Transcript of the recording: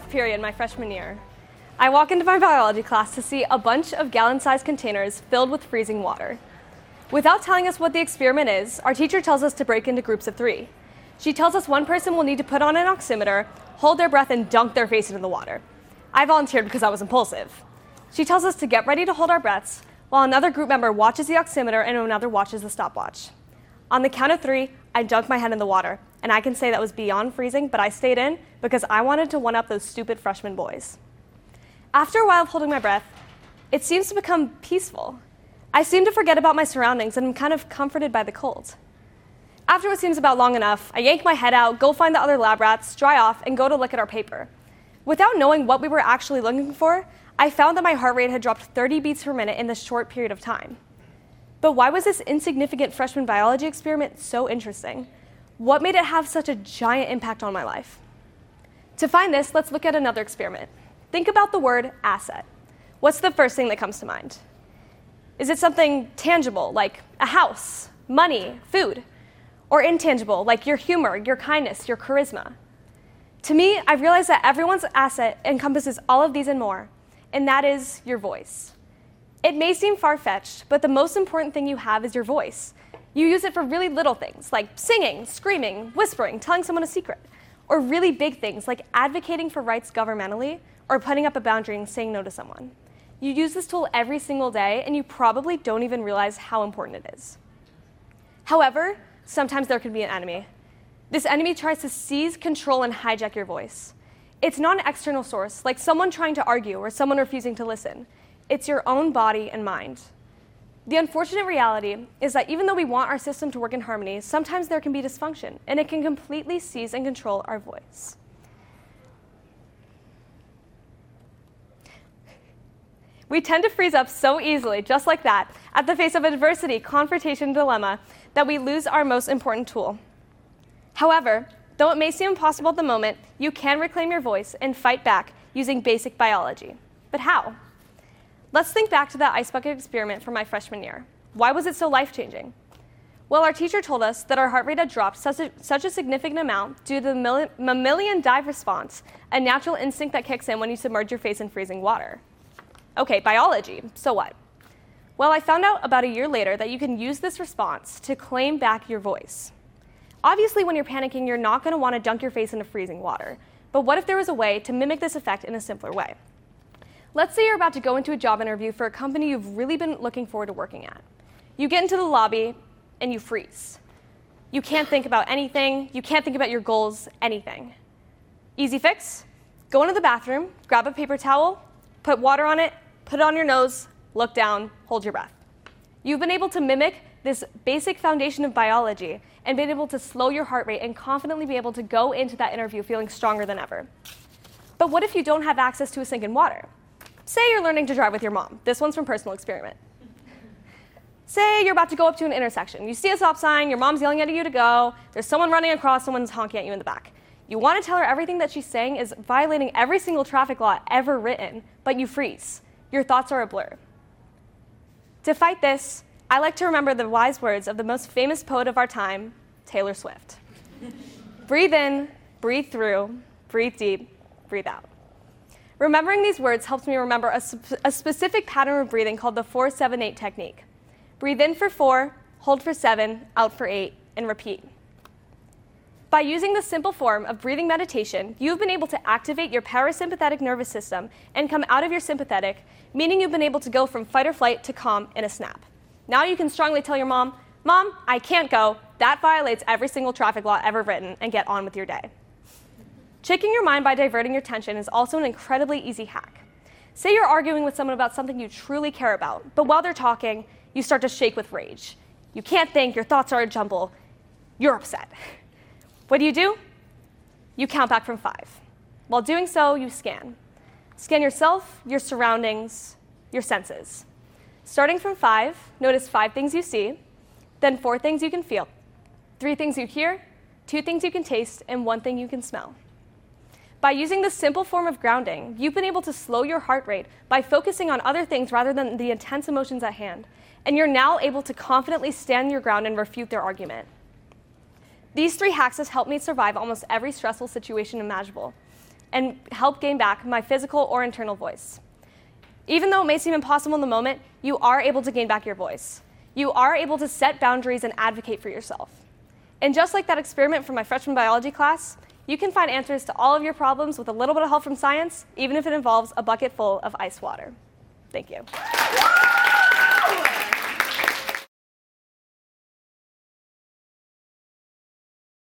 fourth period my freshman year. I walk into my biology class to see a bunch of gallon-sized containers filled with freezing water. Without telling us what the experiment is, our teacher tells us to break into groups of 3. She tells us one person will need to put on an oximeter, hold their breath, and dunk their face into the water. I volunteered because I was impulsive. She tells us to get ready to hold our breaths, while another group member watches the oximeter and another watches the stopwatch. On the count of 3, I dunked my head in the water, and I can say that was beyond freezing, but I stayed in because I wanted to one-up those stupid freshman boys. After a while of holding my breath, it seems to become peaceful. I seem to forget about my surroundings and am kind of comforted by the cold. After what seems about long enough, I yank my head out, go find the other lab rats, dry off, and go to look at our paper. Without knowing what we were actually looking for, I found that my heart rate had dropped 30 beats per minute in this short period of time. But why was this insignificant freshman biology experiment so interesting? What made it have such a giant impact on my life? To find this, let's look at another experiment. Think about the word asset. What's the first thing that comes to mind? Is it something tangible, like a house, money, food? Or intangible, like your humor, your kindness, your charisma? To me, I've realized that everyone's asset encompasses all of these and more, and that is your voice. It may seem far-fetched, but the most important thing you have is your voice. You use it for really little things, like singing, screaming, whispering, telling someone a secret, or really big things, like advocating for rights governmentally, or putting up a boundary and saying no to someone. You use this tool every single day, and you probably don't even realize how important it is. However, sometimes there can be an enemy. This enemy tries to seize, control, and hijack your voice. It's not an external source, like someone trying to argue or someone refusing to listen. It's your own body and mind. The unfortunate reality is that even though we want our system to work in harmony, sometimes there can be dysfunction, and it can completely seize and control our voice. We tend to freeze up so easily, just like that, at the face of adversity, confrontation, dilemma, that we lose our most important tool. However, though it may seem impossible at the moment, you can reclaim your voice and fight back using basic biology. But how? Let's think back to that ice bucket experiment from my freshman year. Why was it so life-changing? Well, our teacher told us that our heart rate had dropped such a significant amount due to the mammalian dive response, a natural instinct that kicks in when you submerge your face in freezing water. Okay, biology, so what? Well, I found out about a year later that you can use this response to claim back your voice. Obviously, when you're panicking, you're not going to want to dunk your face into freezing water. But what if there was a way to mimic this effect in a simpler way? Let's say you're about to go into a job interview for a company you've really been looking forward to working at. You get into the lobby, and you freeze. You can't think about anything. You can't think about your goals, anything. Easy fix? Go into the bathroom, grab a paper towel, put water on it, put it on your nose, look down, hold your breath. You've been able to mimic this basic foundation of biology and been able to slow your heart rate and confidently be able to go into that interview feeling stronger than ever. But what if you don't have access to a sink in water? Say you're learning to drive with your mom. This one's from personal experiment. Say you're about to go up to an intersection. You see a stop sign, your mom's yelling at you to go, there's someone running across, someone's honking at you in the back. You want to tell her everything that she's saying is violating every single traffic law ever written, but you freeze. Your thoughts are a blur. To fight this, I like to remember the wise words of the most famous poet of our time, Taylor Swift. Breathe in, breathe through, breathe deep, breathe out. Remembering these words helps me remember a specific pattern of breathing called the 4-7-8 technique. Breathe in for 4, hold for 7, out for 8, and repeat. By using this simple form of breathing meditation, you've been able to activate your parasympathetic nervous system and come out of your sympathetic, meaning you've been able to go from fight or flight to calm in a snap. Now you can strongly tell your mom, "Mom, I can't go. That violates every single traffic law ever written," and get on with your day. Tricking your mind by diverting your attention is also an incredibly easy hack. Say you're arguing with someone about something you truly care about, but while they're talking, you start to shake with rage. You can't think, your thoughts are a jumble. You're upset. What do? You count back from 5. While doing so, you scan. Scan yourself, your surroundings, your senses. Starting from 5, notice 5 things you see, then 4 things you can feel, 3 things you hear, 2 things you can taste, and 1 thing you can smell. By using this simple form of grounding, you've been able to slow your heart rate by focusing on other things rather than the intense emotions at hand, and you're now able to confidently stand your ground and refute their argument. These 3 hacks have helped me survive almost every stressful situation imaginable. and help gain back my physical or internal voice. Even though it may seem impossible in the moment, you are able to gain back your voice. You are able to set boundaries and advocate for yourself. And just like that experiment from my freshman biology class, you can find answers to all of your problems with a little bit of help from science, even if it involves a bucket full of ice water. Thank you.